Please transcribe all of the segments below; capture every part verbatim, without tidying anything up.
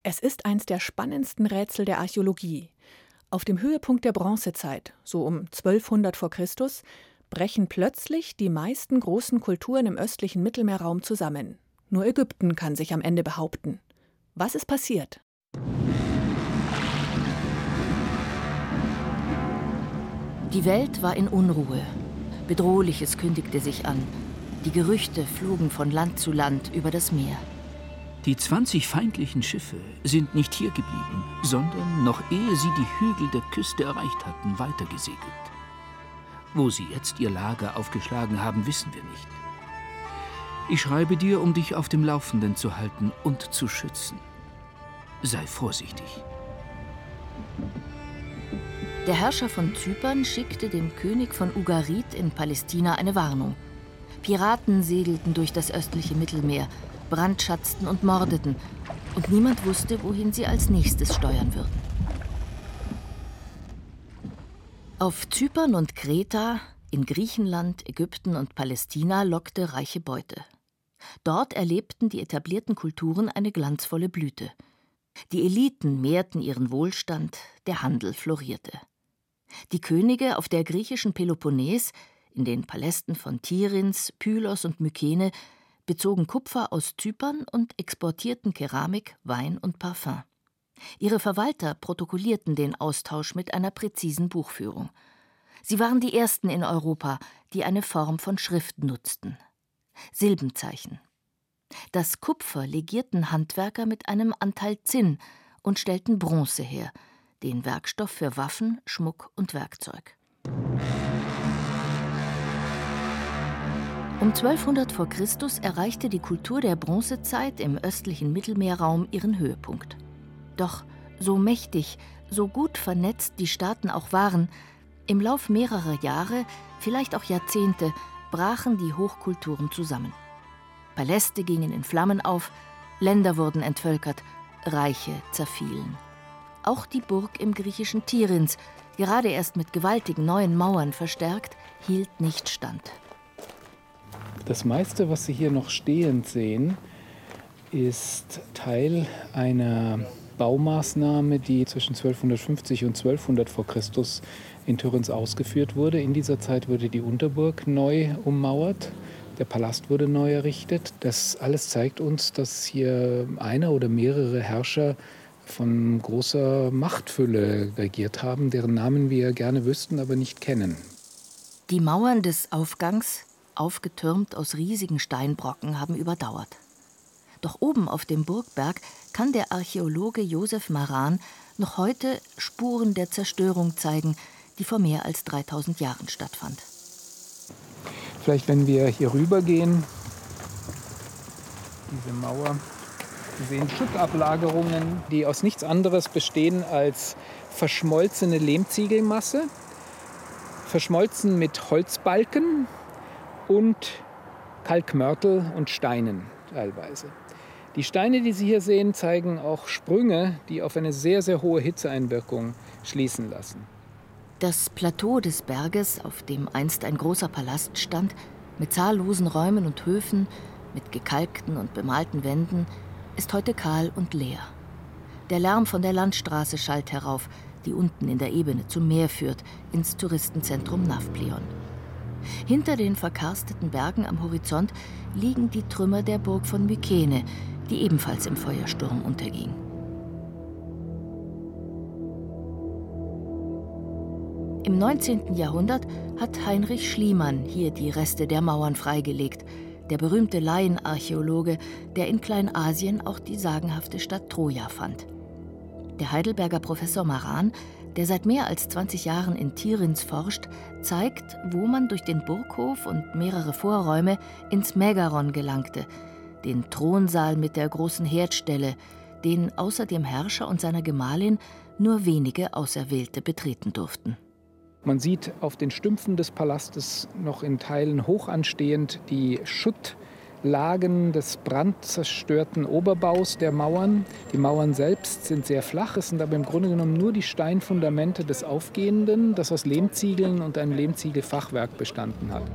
Es ist eins der spannendsten Rätsel der Archäologie. Auf dem Höhepunkt der Bronzezeit, so um zwölfhundert vor Christus, brechen plötzlich die meisten großen Kulturen im östlichen Mittelmeerraum zusammen. Nur Ägypten kann sich am Ende behaupten. Was ist passiert? Die Welt war in Unruhe. Bedrohliches kündigte sich an. Die Gerüchte flogen von Land zu Land über das Meer. Die zwanzig feindlichen Schiffe sind nicht hier geblieben, sondern, noch ehe sie die Hügel der Küste erreicht hatten, weitergesegelt. Wo sie jetzt ihr Lager aufgeschlagen haben, wissen wir nicht. Ich schreibe dir, um dich auf dem Laufenden zu halten und zu schützen. Sei vorsichtig. Der Herrscher von Zypern schickte dem König von Ugarit in Palästina eine Warnung. Piraten segelten durch das östliche Mittelmeer, brandschatzten und mordeten, und niemand wusste, wohin sie als nächstes steuern würden. Auf Zypern und Kreta, in Griechenland, Ägypten und Palästina lockte reiche Beute. Dort erlebten die etablierten Kulturen eine glanzvolle Blüte. Die Eliten mehrten ihren Wohlstand, der Handel florierte. Die Könige auf der griechischen Peloponnes, in den Palästen von Tiryns, Pylos und Mykene, bezogen Kupfer aus Zypern und exportierten Keramik, Wein und Parfum. Ihre Verwalter protokollierten den Austausch mit einer präzisen Buchführung. Sie waren die ersten in Europa, die eine Form von Schrift nutzten: Silbenzeichen. Das Kupfer legierten Handwerker mit einem Anteil Zinn und stellten Bronze her, den Werkstoff für Waffen, Schmuck und Werkzeug. Um zwölfhundert vor Christus erreichte die Kultur der Bronzezeit im östlichen Mittelmeerraum ihren Höhepunkt. Doch so mächtig, so gut vernetzt die Staaten auch waren, im Lauf mehrerer Jahre, vielleicht auch Jahrzehnte, brachen die Hochkulturen zusammen. Paläste gingen in Flammen auf, Länder wurden entvölkert, Reiche zerfielen. Auch die Burg im griechischen Tiryns, gerade erst mit gewaltigen neuen Mauern verstärkt, hielt nicht stand. Das meiste, was Sie hier noch stehend sehen, ist Teil einer Baumaßnahme, die zwischen zwölfhundertfünfzig und zwölfhundert vor Christus in Tiryns ausgeführt wurde. In dieser Zeit wurde die Unterburg neu ummauert, der Palast wurde neu errichtet. Das alles zeigt uns, dass hier einer oder mehrere Herrscher von großer Machtfülle regiert haben, deren Namen wir gerne wüssten, aber nicht kennen. Die Mauern des Aufgangs, aufgetürmt aus riesigen Steinbrocken, haben überdauert. Doch oben auf dem Burgberg kann der Archäologe Josef Maran noch heute Spuren der Zerstörung zeigen, die vor mehr als dreitausend Jahren stattfand. Vielleicht, wenn wir hier rübergehen, diese Mauer, wir sehen Schuttablagerungen, die aus nichts anderes bestehen als verschmolzene Lehmziegelmasse, verschmolzen mit Holzbalken und Kalkmörtel und Steinen teilweise. Die Steine, die Sie hier sehen, zeigen auch Sprünge, die auf eine sehr, sehr hohe Hitzeeinwirkung schließen lassen. Das Plateau des Berges, auf dem einst ein großer Palast stand, mit zahllosen Räumen und Höfen, mit gekalkten und bemalten Wänden, ist heute kahl und leer. Der Lärm von der Landstraße schallt herauf, die unten in der Ebene zum Meer führt, ins Touristenzentrum Nafplion. Hinter den verkarsteten Bergen am Horizont liegen die Trümmer der Burg von Mykene, die ebenfalls im Feuersturm unterging. Im neunzehnten Jahrhundert hat Heinrich Schliemann hier die Reste der Mauern freigelegt, der berühmte Laienarchäologe, der in Kleinasien auch die sagenhafte Stadt Troja fand. Der Heidelberger Professor Maran, der seit mehr als zwanzig Jahren in Tiryns forscht, zeigt, wo man durch den Burghof und mehrere Vorräume ins Megaron gelangte, den Thronsaal mit der großen Herdstelle, den außer dem Herrscher und seiner Gemahlin nur wenige Auserwählte betreten durften. Man sieht auf den Stümpfen des Palastes noch in Teilen hoch anstehend die Schuttlagen des brandzerstörten Oberbaus der Mauern. Die Mauern selbst sind sehr flach, es sind aber im Grunde genommen nur die Steinfundamente des Aufgehenden, das aus Lehmziegeln und einem Lehmziegelfachwerk bestanden hat.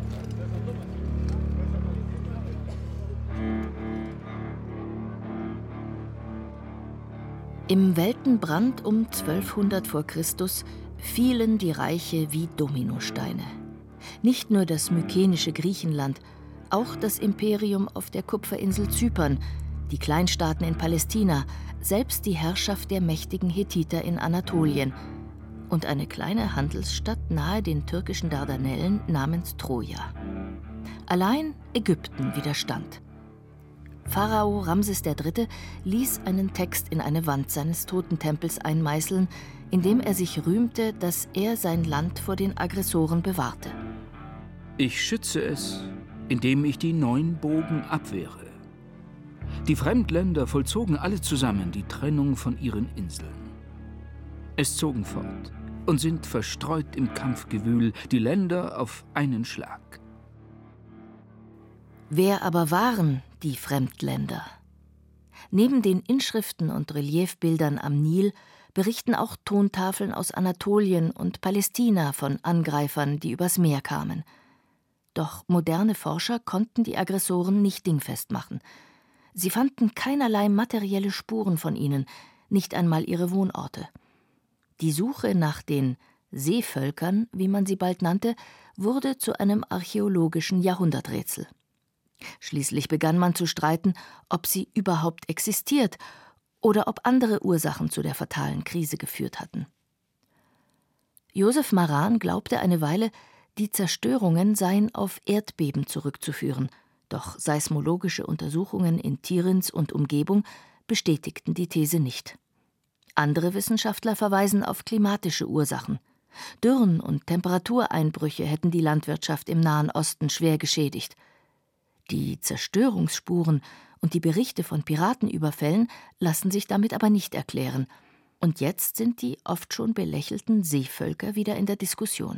Im Weltenbrand um zwölfhundert vor Christus fielen die Reiche wie Dominosteine. Nicht nur das mykenische Griechenland, auch das Imperium auf der Kupferinsel Zypern, die Kleinstaaten in Palästina, selbst die Herrschaft der mächtigen Hethiter in Anatolien und eine kleine Handelsstadt nahe den türkischen Dardanellen namens Troja. Allein Ägypten widerstand. Pharao Ramses der Dritte ließ einen Text in eine Wand seines Totentempels einmeißeln, in dem er sich rühmte, dass er sein Land vor den Aggressoren bewahrte. Ich schütze es, indem ich die neun Bogen abwehre. Die Fremdländer vollzogen alle zusammen die Trennung von ihren Inseln. Es zogen fort und sind verstreut im Kampfgewühl, die Länder auf einen Schlag. Wer aber waren die Fremdländer? Neben den Inschriften und Reliefbildern am Nil berichten auch Tontafeln aus Anatolien und Palästina von Angreifern, die übers Meer kamen. Doch moderne Forscher konnten die Aggressoren nicht dingfest machen. Sie fanden keinerlei materielle Spuren von ihnen, nicht einmal ihre Wohnorte. Die Suche nach den Seevölkern, wie man sie bald nannte, wurde zu einem archäologischen Jahrhunderträtsel. Schließlich begann man zu streiten, ob sie überhaupt existiert oder ob andere Ursachen zu der fatalen Krise geführt hatten. Josef Maran glaubte eine Weile, die Zerstörungen seien auf Erdbeben zurückzuführen, doch seismologische Untersuchungen in Tiryns und Umgebung bestätigten die These nicht. Andere Wissenschaftler verweisen auf klimatische Ursachen. Dürren und Temperatureinbrüche hätten die Landwirtschaft im Nahen Osten schwer geschädigt. Die Zerstörungsspuren und die Berichte von Piratenüberfällen lassen sich damit aber nicht erklären. Und jetzt sind die oft schon belächelten Seevölker wieder in der Diskussion.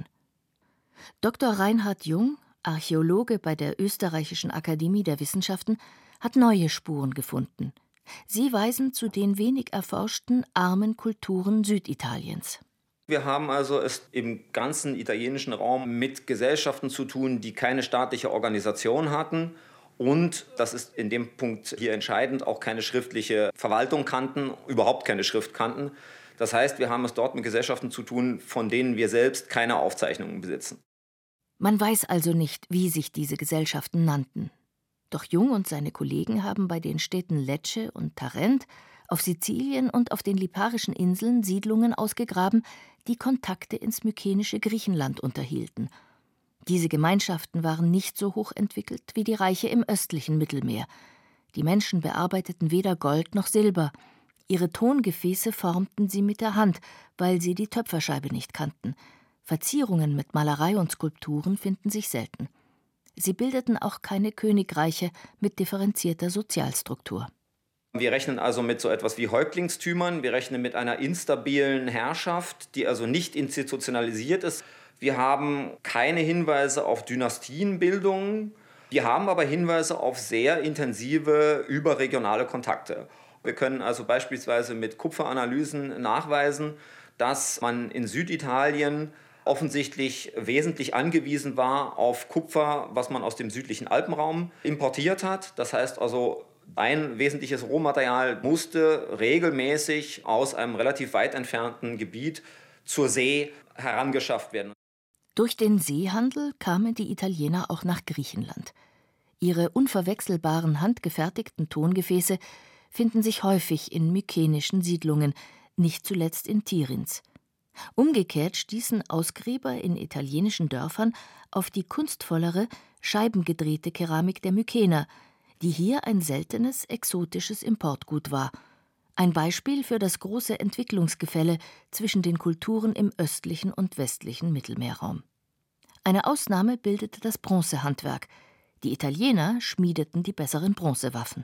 Doktor Reinhard Jung, Archäologe bei der Österreichischen Akademie der Wissenschaften, hat neue Spuren gefunden. Sie weisen zu den wenig erforschten armen Kulturen Süditaliens. Wir haben also es im ganzen italienischen Raum mit Gesellschaften zu tun, die keine staatliche Organisation hatten und, das ist in dem Punkt hier entscheidend, auch keine schriftliche Verwaltung kannten, überhaupt keine Schrift kannten. Das heißt, wir haben es dort mit Gesellschaften zu tun, von denen wir selbst keine Aufzeichnungen besitzen. Man weiß also nicht, wie sich diese Gesellschaften nannten. Doch Jung und seine Kollegen haben bei den Städten Lecce und Tarent, auf Sizilien und auf den Liparischen Inseln Siedlungen ausgegraben, die Kontakte ins mykenische Griechenland unterhielten. Diese Gemeinschaften waren nicht so hoch entwickelt wie die Reiche im östlichen Mittelmeer. Die Menschen bearbeiteten weder Gold noch Silber. Ihre Tongefäße formten sie mit der Hand, weil sie die Töpferscheibe nicht kannten. Verzierungen mit Malerei und Skulpturen finden sich selten. Sie bildeten auch keine Königreiche mit differenzierter Sozialstruktur. Wir rechnen also mit so etwas wie Häuptlingstümern, wir rechnen mit einer instabilen Herrschaft, die also nicht institutionalisiert ist. Wir haben keine Hinweise auf Dynastienbildungen, wir haben aber Hinweise auf sehr intensive überregionale Kontakte. Wir können also beispielsweise mit Kupferanalysen nachweisen, dass man in Süditalien offensichtlich wesentlich angewiesen war auf Kupfer, was man aus dem südlichen Alpenraum importiert hat. Das heißt also, ein wesentliches Rohmaterial musste regelmäßig aus einem relativ weit entfernten Gebiet zur See herangeschafft werden. Durch den Seehandel kamen die Italiener auch nach Griechenland. Ihre unverwechselbaren handgefertigten Tongefäße finden sich häufig in mykenischen Siedlungen, nicht zuletzt in Tiryns. Umgekehrt stießen Ausgräber in italienischen Dörfern auf die kunstvollere, scheibengedrehte Keramik der Mykener, die hier ein seltenes, exotisches Importgut war. Ein Beispiel für das große Entwicklungsgefälle zwischen den Kulturen im östlichen und westlichen Mittelmeerraum. Eine Ausnahme bildete das Bronzehandwerk. Die Italiener schmiedeten die besseren Bronzewaffen.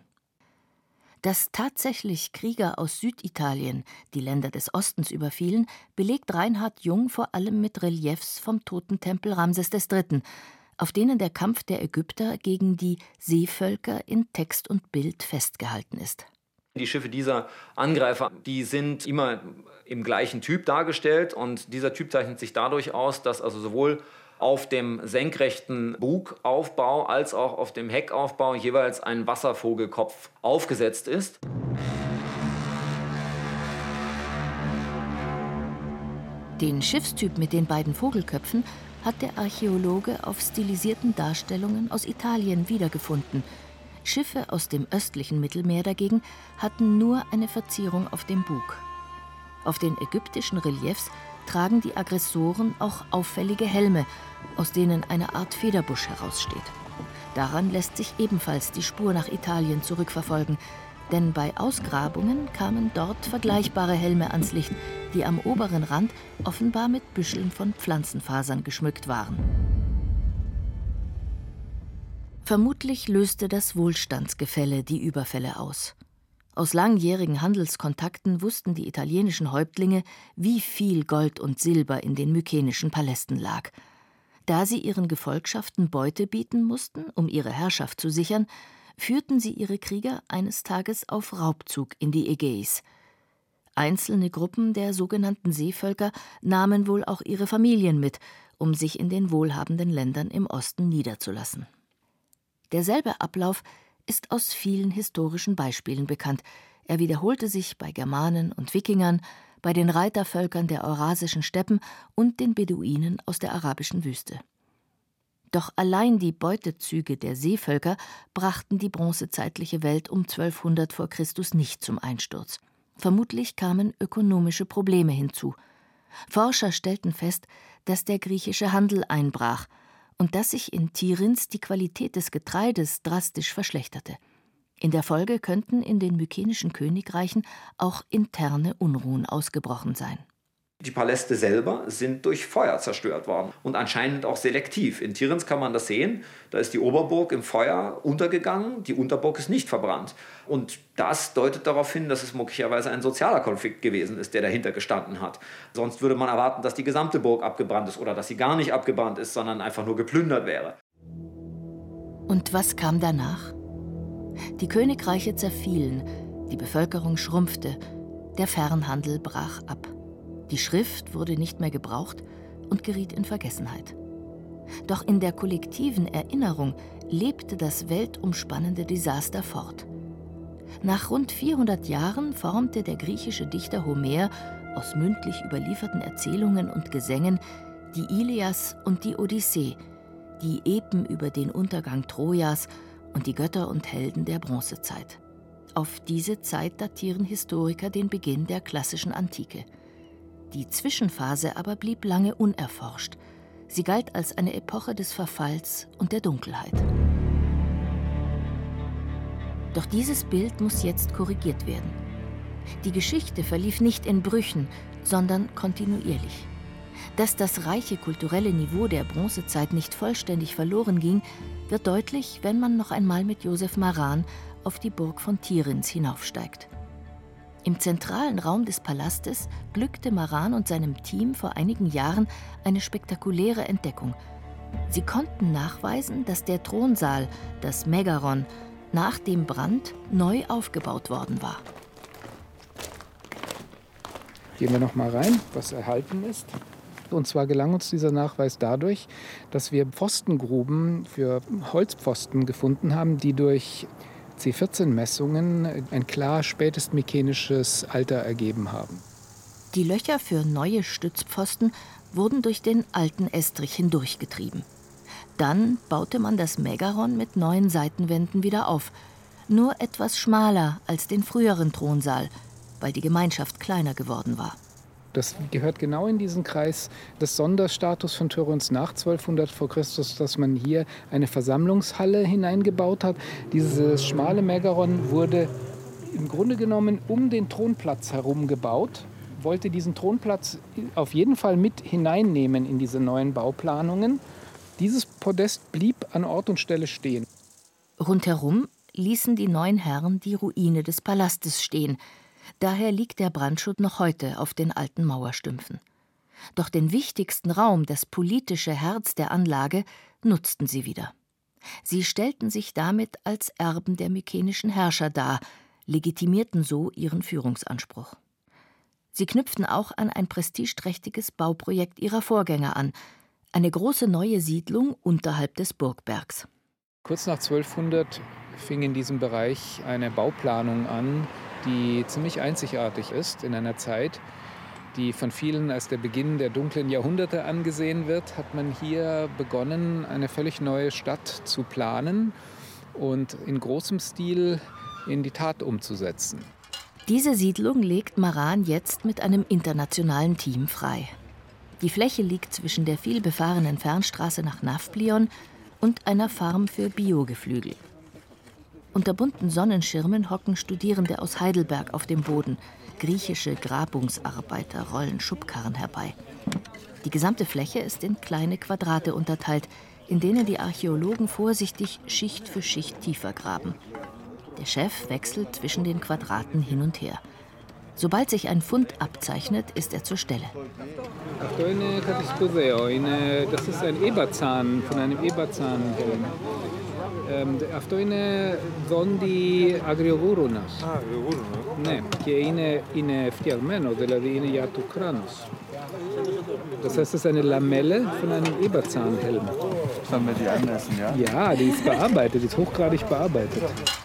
Dass tatsächlich Krieger aus Süditalien die Länder des Ostens überfielen, belegt Reinhard Jung vor allem mit Reliefs vom Totentempel Ramses des Dritten, auf denen der Kampf der Ägypter gegen die Seevölker in Text und Bild festgehalten ist. Die Schiffe dieser Angreifer, die sind immer im gleichen Typ dargestellt und dieser Typ zeichnet sich dadurch aus, dass also sowohl auf dem senkrechten Bugaufbau als auch auf dem Heckaufbau jeweils ein Wasservogelkopf aufgesetzt ist. Den Schiffstyp mit den beiden Vogelköpfen hat der Archäologe auf stilisierten Darstellungen aus Italien wiedergefunden. Schiffe aus dem östlichen Mittelmeer dagegen hatten nur eine Verzierung auf dem Bug. Auf den ägyptischen Reliefs tragen die Aggressoren auch auffällige Helme, aus denen eine Art Federbusch heraussteht. Daran lässt sich ebenfalls die Spur nach Italien zurückverfolgen, denn bei Ausgrabungen kamen dort vergleichbare Helme ans Licht, die am oberen Rand offenbar mit Büscheln von Pflanzenfasern geschmückt waren. Vermutlich löste das Wohlstandsgefälle die Überfälle aus. Aus langjährigen Handelskontakten wussten die italienischen Häuptlinge, wie viel Gold und Silber in den mykenischen Palästen lag. Da sie ihren Gefolgschaften Beute bieten mussten, um ihre Herrschaft zu sichern, führten sie ihre Krieger eines Tages auf Raubzug in die Ägäis. Einzelne Gruppen der sogenannten Seevölker nahmen wohl auch ihre Familien mit, um sich in den wohlhabenden Ländern im Osten niederzulassen. Derselbe Ablauf ist aus vielen historischen Beispielen bekannt. Er wiederholte sich bei Germanen und Wikingern, bei den Reitervölkern der eurasischen Steppen und den Beduinen aus der arabischen Wüste. Doch allein die Beutezüge der Seevölker brachten die bronzezeitliche Welt um zwölfhundert vor Christus nicht zum Einsturz. Vermutlich kamen ökonomische Probleme hinzu. Forscher stellten fest, dass der griechische Handel einbrach und dass sich in Tiryns die Qualität des Getreides drastisch verschlechterte. In der Folge könnten in den mykenischen Königreichen auch interne Unruhen ausgebrochen sein. Die Paläste selber sind durch Feuer zerstört worden und anscheinend auch selektiv. In Tiryns kann man das sehen. Da ist die Oberburg im Feuer untergegangen, die Unterburg ist nicht verbrannt. Und das deutet darauf hin, dass es möglicherweise ein sozialer Konflikt gewesen ist, der dahinter gestanden hat. Sonst würde man erwarten, dass die gesamte Burg abgebrannt ist oder dass sie gar nicht abgebrannt ist, sondern einfach nur geplündert wäre. Und was kam danach? Die Königreiche zerfielen, die Bevölkerung schrumpfte, der Fernhandel brach ab. Die Schrift wurde nicht mehr gebraucht und geriet in Vergessenheit. Doch in der kollektiven Erinnerung lebte das weltumspannende Desaster fort. Nach rund vierhundert Jahren formte der griechische Dichter Homer aus mündlich überlieferten Erzählungen und Gesängen die Ilias und die Odyssee, die Epen über den Untergang Trojas und die Götter und Helden der Bronzezeit. Auf diese Zeit datieren Historiker den Beginn der klassischen Antike. Die Zwischenphase aber blieb lange unerforscht. Sie galt als eine Epoche des Verfalls und der Dunkelheit. Doch dieses Bild muss jetzt korrigiert werden. Die Geschichte verlief nicht in Brüchen, sondern kontinuierlich. Dass das reiche kulturelle Niveau der Bronzezeit nicht vollständig verloren ging, wird deutlich, wenn man noch einmal mit Josef Maran auf die Burg von Tiryns hinaufsteigt. Im zentralen Raum des Palastes glückte Maran und seinem Team vor einigen Jahren eine spektakuläre Entdeckung. Sie konnten nachweisen, dass der Thronsaal, das Megaron, nach dem Brand neu aufgebaut worden war. Gehen wir noch mal rein, was erhalten ist. Und zwar gelang uns dieser Nachweis dadurch, dass wir Pfostengruben für Holzpfosten gefunden haben, die durch C vierzehn Messungen ein klar spätestmykenisches Alter ergeben haben. Die Löcher für neue Stützpfosten wurden durch den alten Estrich hindurchgetrieben. Dann baute man das Megaron mit neuen Seitenwänden wieder auf, nur etwas schmaler als den früheren Thronsaal, weil die Gemeinschaft kleiner geworden war. Das gehört genau in diesen Kreis des Sonderstatus von Tiryns nach zwölfhundert vor Christus, dass man hier eine Versammlungshalle hineingebaut hat. Dieses schmale Megaron wurde im Grunde genommen um den Thronplatz herum gebaut, wollte diesen Thronplatz auf jeden Fall mit hineinnehmen in diese neuen Bauplanungen. Dieses Podest blieb an Ort und Stelle stehen. Rundherum ließen die neuen Herren die Ruine des Palastes stehen. Daher liegt der Brandschutt noch heute auf den alten Mauerstümpfen. Doch den wichtigsten Raum, das politische Herz der Anlage, nutzten sie wieder. Sie stellten sich damit als Erben der mykenischen Herrscher dar, legitimierten so ihren Führungsanspruch. Sie knüpften auch an ein prestigeträchtiges Bauprojekt ihrer Vorgänger an, eine große neue Siedlung unterhalb des Burgbergs. Kurz nach zwölfhundert fing in diesem Bereich eine Bauplanung an, die ziemlich einzigartig ist in einer Zeit, die von vielen als der Beginn der dunklen Jahrhunderte angesehen wird, hat man hier begonnen, eine völlig neue Stadt zu planen und in großem Stil in die Tat umzusetzen. Diese Siedlung legt Maran jetzt mit einem internationalen Team frei. Die Fläche liegt zwischen der vielbefahrenen Fernstraße nach Nafplion und einer Farm für Biogeflügel. Unter bunten Sonnenschirmen hocken Studierende aus Heidelberg auf dem Boden. Griechische Grabungsarbeiter rollen Schubkarren herbei. Die gesamte Fläche ist in kleine Quadrate unterteilt, in denen die Archäologen vorsichtig Schicht für Schicht tiefer graben. Der Chef wechselt zwischen den Quadraten hin und her. Sobald sich ein Fund abzeichnet, ist er zur Stelle. Das ist ein Eberzahn von einem Eberzahn-Helm. Αυτό είναι δόντι αγριογούρονας. Α, αγριογούρονας. Ναι, και είναι, είναι φτιαγμένο, δηλαδή είναι για το κράνος. Das heißt, es ist eine Lamelle von einem Eberzahnhelm. Sollen wir die anmessen, ja? Ja, die ist bearbeitet, die ist hochgradig bearbeitet.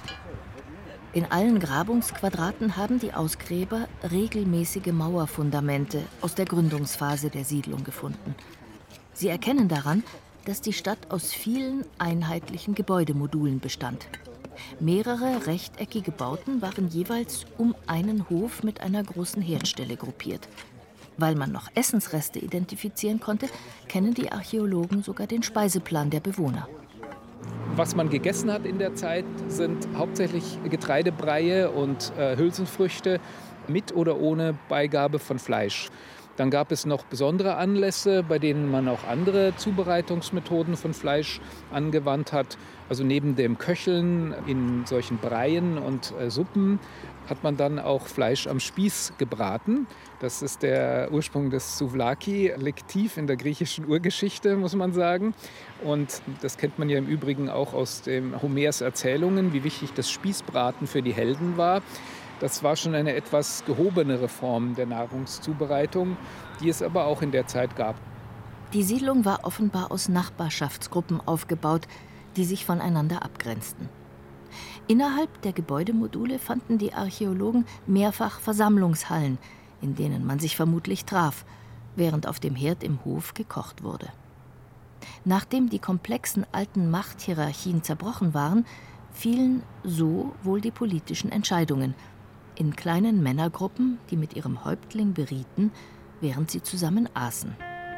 In allen Grabungsquadraten haben die Ausgräber regelmäßige Mauerfundamente aus der Gründungsphase der Siedlung gefunden. Sie erkennen daran, dass die Stadt aus vielen einheitlichen Gebäudemodulen bestand. Mehrere rechteckige Bauten waren jeweils um einen Hof mit einer großen Herdstelle gruppiert. Weil man noch Essensreste identifizieren konnte, kennen die Archäologen sogar den Speiseplan der Bewohner. Was man gegessen hat in der Zeit, sind hauptsächlich Getreidebreie und äh, Hülsenfrüchte mit oder ohne Beigabe von Fleisch. Dann gab es noch besondere Anlässe, bei denen man auch andere Zubereitungsmethoden von Fleisch angewandt hat. Also neben dem Köcheln in solchen Breien und äh, Suppen hat man dann auch Fleisch am Spieß gebraten. Das ist der Ursprung des Souvlaki, liegt tief in der griechischen Urgeschichte, muss man sagen. Und das kennt man ja im Übrigen auch aus dem Homers Erzählungen, wie wichtig das Spießbraten für die Helden war. Das war schon eine etwas gehobenere Form der Nahrungszubereitung, die es aber auch in der Zeit gab. Die Siedlung war offenbar aus Nachbarschaftsgruppen aufgebaut, die sich voneinander abgrenzten. Innerhalb der Gebäudemodule fanden die Archäologen mehrfach Versammlungshallen, in denen man sich vermutlich traf, während auf dem Herd im Hof gekocht wurde. Nachdem die komplexen alten Machthierarchien zerbrochen waren, fielen so wohl die politischen Entscheidungen, in kleinen Männergruppen, die mit ihrem Häuptling berieten, während sie zusammen aßen.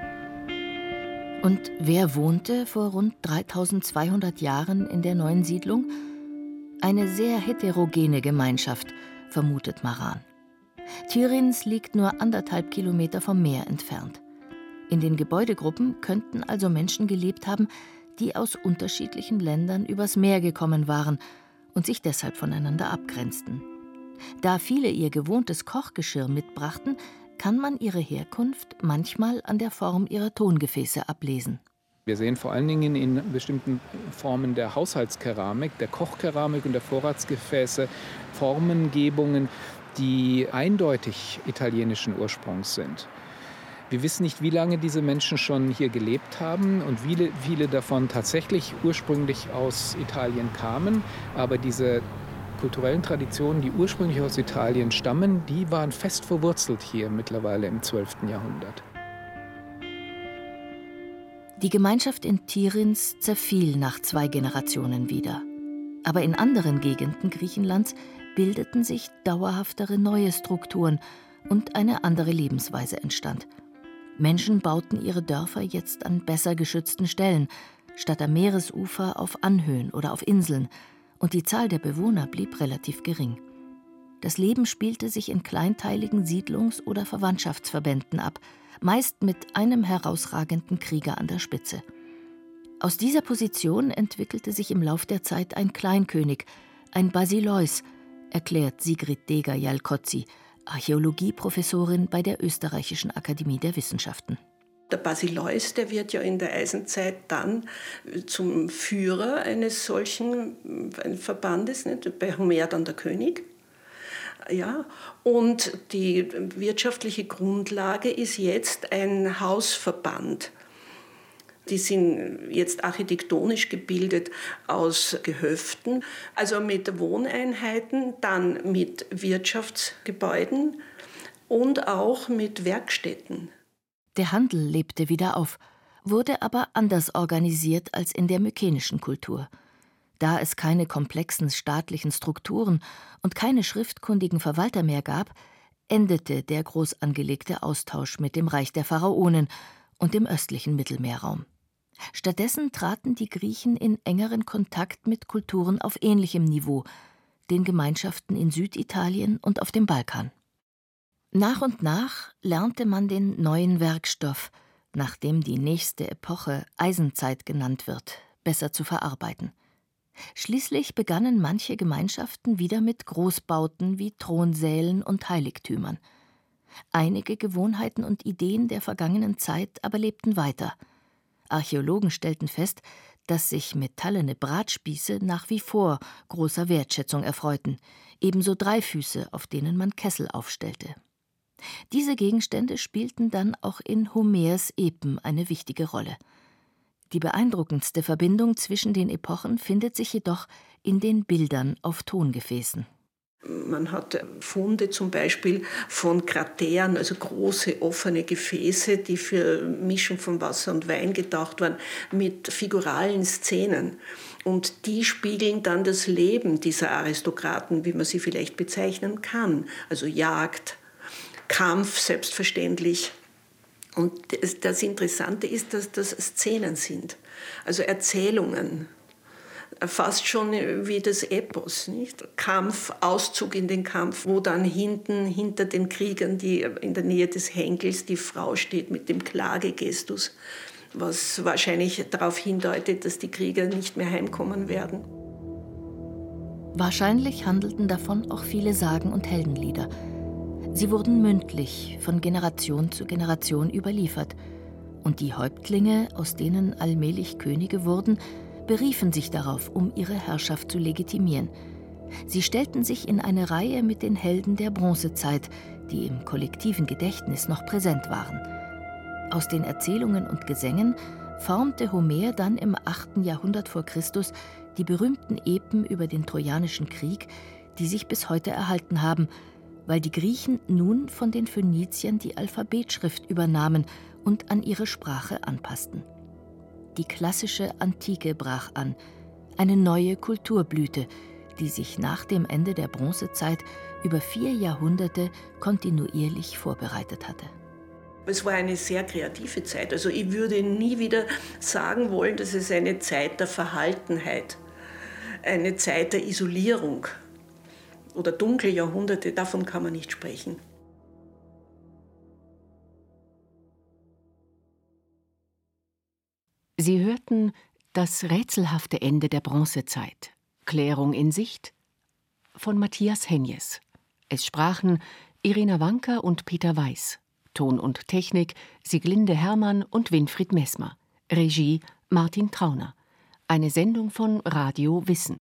Und wer wohnte vor rund dreitausendzweihundert Jahren in der neuen Siedlung? Eine sehr heterogene Gemeinschaft, vermutet Maran. Tiryns liegt nur anderthalb Kilometer vom Meer entfernt. In den Gebäudegruppen könnten also Menschen gelebt haben, die aus unterschiedlichen Ländern übers Meer gekommen waren und sich deshalb voneinander abgrenzten. Da viele ihr gewohntes Kochgeschirr mitbrachten, kann man ihre Herkunft manchmal an der Form ihrer Tongefäße ablesen. Wir sehen vor allen Dingen in bestimmten Formen der Haushaltskeramik, der Kochkeramik und der Vorratsgefäße Formengebungen, die eindeutig italienischen Ursprungs sind. Wir wissen nicht, wie lange diese Menschen schon hier gelebt haben und viele, viele davon tatsächlich ursprünglich aus Italien kamen. Aber diese kulturellen Traditionen, die ursprünglich aus Italien stammen, die waren fest verwurzelt hier mittlerweile im zwölften Jahrhundert. Die Gemeinschaft in Tiryns zerfiel nach zwei Generationen wieder. Aber in anderen Gegenden Griechenlands bildeten sich dauerhaftere neue Strukturen und eine andere Lebensweise entstand. Menschen bauten ihre Dörfer jetzt an besser geschützten Stellen, statt am Meeresufer auf Anhöhen oder auf Inseln, und die Zahl der Bewohner blieb relativ gering. Das Leben spielte sich in kleinteiligen Siedlungs- oder Verwandtschaftsverbänden ab, meist mit einem herausragenden Krieger an der Spitze. Aus dieser Position entwickelte sich im Lauf der Zeit ein Kleinkönig, ein Basileus, erklärt Sigrid Deger-Jalkotzi, Archäologieprofessorin bei der Österreichischen Akademie der Wissenschaften. Der Basileus, der wird ja in der Eisenzeit dann zum Führer eines solchen Verbandes, nicht? Bei Homer dann der König. Ja, und die wirtschaftliche Grundlage ist jetzt ein Hausverband. Die sind jetzt architektonisch gebildet aus Gehöften, also mit Wohneinheiten, dann mit Wirtschaftsgebäuden und auch mit Werkstätten. Der Handel lebte wieder auf, wurde aber anders organisiert als in der mykenischen Kultur. Da es keine komplexen staatlichen Strukturen und keine schriftkundigen Verwalter mehr gab, endete der groß angelegte Austausch mit dem Reich der Pharaonen und dem östlichen Mittelmeerraum. Stattdessen traten die Griechen in engeren Kontakt mit Kulturen auf ähnlichem Niveau, den Gemeinschaften in Süditalien und auf dem Balkan. Nach und nach lernte man den neuen Werkstoff, nach dem die nächste Epoche Eisenzeit genannt wird, besser zu verarbeiten. Schließlich begannen manche Gemeinschaften wieder mit Großbauten wie Thronsälen und Heiligtümern. Einige Gewohnheiten und Ideen der vergangenen Zeit aber lebten weiter. Archäologen stellten fest, dass sich metallene Bratspieße nach wie vor großer Wertschätzung erfreuten, ebenso Dreifüße, auf denen man Kessel aufstellte. Diese Gegenstände spielten dann auch in Homers Epen eine wichtige Rolle. Die beeindruckendste Verbindung zwischen den Epochen findet sich jedoch in den Bildern auf Tongefäßen. Man hat Funde zum Beispiel von Krateren, also große offene Gefäße, die für Mischung von Wasser und Wein gedacht waren, mit figuralen Szenen. Und die spiegeln dann das Leben dieser Aristokraten, wie man sie vielleicht bezeichnen kann. Also Jagd, Kampf selbstverständlich. Und das Interessante ist, dass das Szenen sind, also Erzählungen, fast schon wie das Epos, nicht? Kampf, Auszug in den Kampf, wo dann hinten, hinter den Kriegern, die in der Nähe des Henkels, die Frau steht mit dem Klagegestus, was wahrscheinlich darauf hindeutet, dass die Krieger nicht mehr heimkommen werden. Wahrscheinlich handelten davon auch viele Sagen und Heldenlieder. Sie wurden mündlich von Generation zu Generation überliefert. Und die Häuptlinge, aus denen allmählich Könige wurden, beriefen sich darauf, um ihre Herrschaft zu legitimieren. Sie stellten sich in eine Reihe mit den Helden der Bronzezeit, die im kollektiven Gedächtnis noch präsent waren. Aus den Erzählungen und Gesängen formte Homer dann im achten Jahrhundert vor Christus die berühmten Epen über den Trojanischen Krieg, die sich bis heute erhalten haben, weil die Griechen nun von den Phöniziern die Alphabetschrift übernahmen und an ihre Sprache anpassten. Die klassische Antike brach an, eine neue Kulturblüte, die sich nach dem Ende der Bronzezeit über vier Jahrhunderte kontinuierlich vorbereitet hatte. Es war eine sehr kreative Zeit. Also ich würde nie wieder sagen wollen, dass es eine Zeit der Verhaltenheit, eine Zeit der Isolierung oder dunkle Jahrhunderte, davon kann man nicht sprechen. Sie hörten Das rätselhafte Ende der Bronzezeit. Klärung in Sicht von Matthias Henjes. Es sprachen Irina Wanka und Peter Weiß. Ton und Technik Sieglinde Hermann und Winfried Messmer. Regie Martin Trauner. Eine Sendung von Radio Wissen.